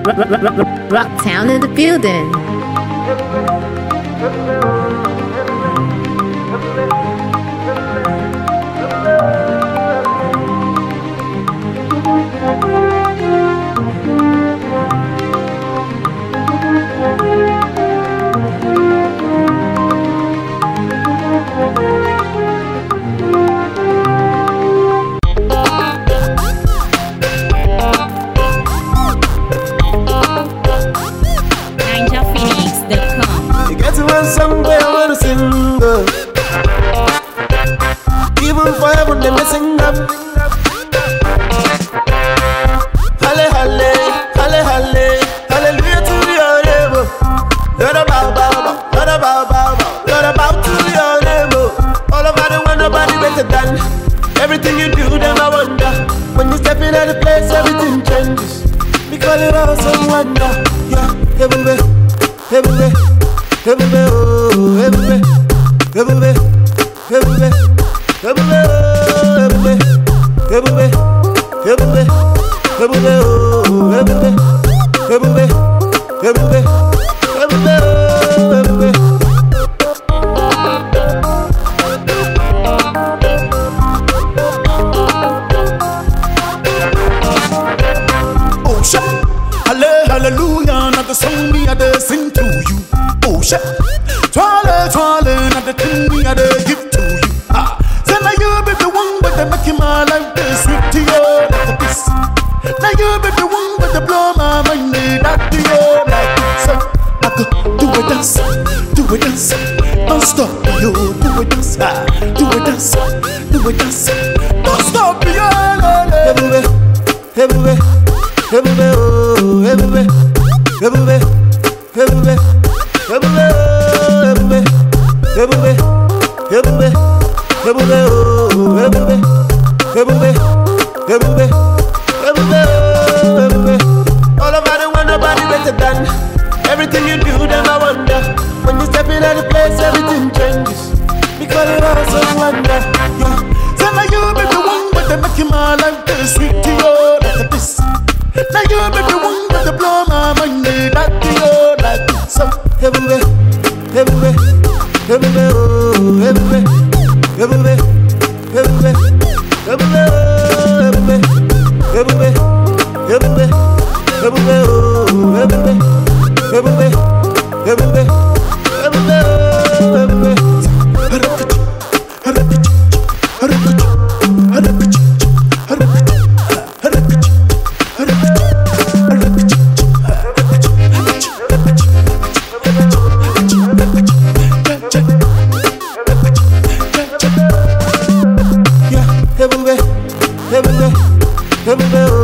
Rocktown in the building. Someday I wanna sing, even for heaven they may sing up. Halle, halle, halle, halle, hallelujah to your name. Lord about, Lord about, Lord about to your name. All over the world nobody better than. Everything you do them I wonder. When you step in at the place everything changes. We call it awesome wonder. Yeah, everywhere, everywhere. Everywhere, oh, everywhere, everywhere, everywhere, everywhere, everywhere, everywhere, everywhere, everywhere, oh, everywhere, everywhere, everywhere, everywhere, everywhere. Oh, shit, hallelujah, not the song me I sing to you. Oh shit, twirly, not the thing me I give to you. Say now you be the one with the making my life sweet to you like a kiss. Now you be the one with the blow my mind that to you like this. I go do a dance, don't stop you, do a dance, do a dance, do a dance, don't stop you. Everywhere, everywhere, everywhere, oh, everywhere, everywhere, everywhere. Everywhere, everywhere, everywhere, everywhere, everywhere, oh, everywhere, everywhere, everywhere, everywhere, everywhere. All over the world, nobody better than. Everything you do, them I wonder. When you step in at the place, everything changes. Because it all so wonder. Yeah. So now you be the one with the making my life sweet to you like this. Now you be the one with the blow my mind that to you like this. So everywhere, everywhere, everywhere, oh, everywhere, everywhere, everywhere, everywhere, everywhere, everywhere, everywhere, everywhere, oh, everywhere, everywhere, everywhere, everywhere, everywhere, everywhere, everywhere,